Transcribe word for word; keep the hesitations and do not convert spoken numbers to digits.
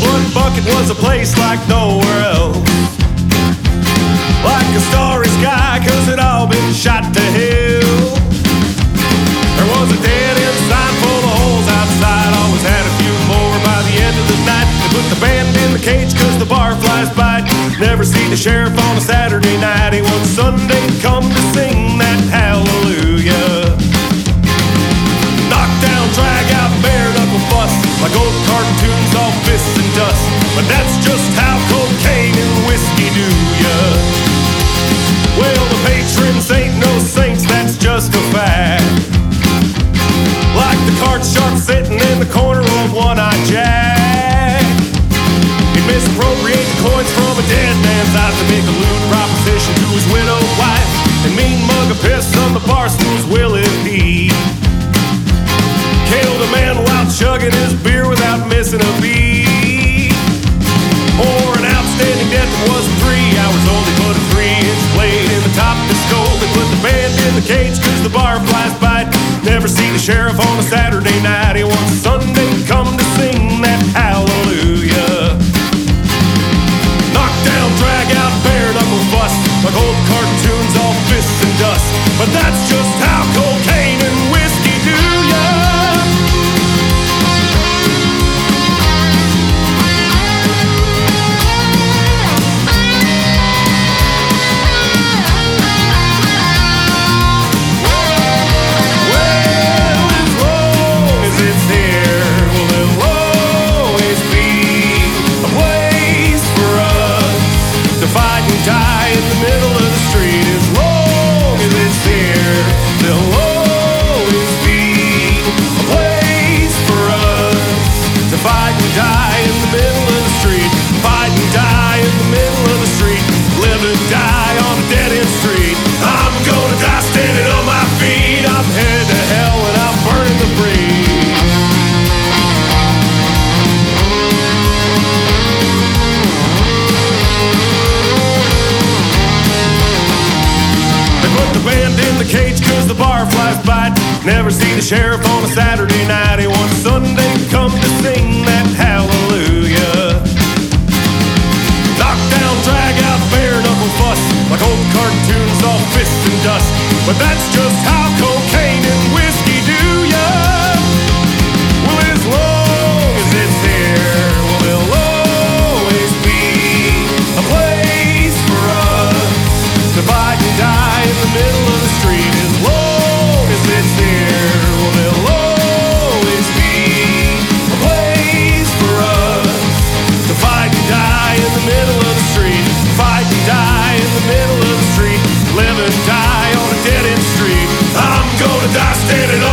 Blood Bucket was a place like nowhere else, like a starry sky, cause it all been shot to hell. There was a dead-end sign full of holes outside, always had a few more by the end of the night. They put the band in the cage cause the barflies bite. Never see the sheriff on a Saturday night. He wants Sunday come to sing that hallelujah. Knock down, drag out, bare knuckle fuss, like old cartoons, all fists and dust. But that's just how cocaine and whiskey do ya. Well, the patrons ain't no saints, that's just a fact. Like the card shark sitting in the corner of One-Eyed Jack. He'd misappropriate the coins from a dead man's eyes to make a lewd proposition to his widowed wife, and mean mug a piss on the bar stool's Willie P. Killed a man while chugging his beer without missing a beat. Or an outstanding death that wasn't three hours old. They put a three-inch blade in the top of his skull. They put the band in the cage cause the barflies bite. Never see the sheriff on a Saturday night. He wants Sunday come to sing that hallelujah. Knock down, drag out, bare knuckle fuss, like old cartoons, all fists and dust. But that's just how cocaine and whiskey do ya. Die in the middle of the street. As long as it's here, there'll always be a place for us to fight and die in the middle of the street. Fight and die in the middle of the street. Live and die on a dead-end street. I'm gonna die standing on my feet. I'm headed to hell and I'm burning the breeze. Band in the cage cause the barflies bite. Never see the sheriff on a Saturday night. He wants Sunday come to sing that hallelujah. Knock down, drag out, bare knuckle fuss, like old cartoons, all fists and dust. But that's just how cocaine and whiskey do ya. Well, as long as it's here, well, there'll always be a place for us to fight and die in the middle of the street. As long as it's here, well, there'll always be a place for us to fight and die in the middle of the street. Fight and die in the middle of the street. Live and die on a dead-end street. I'm gonna die standing up.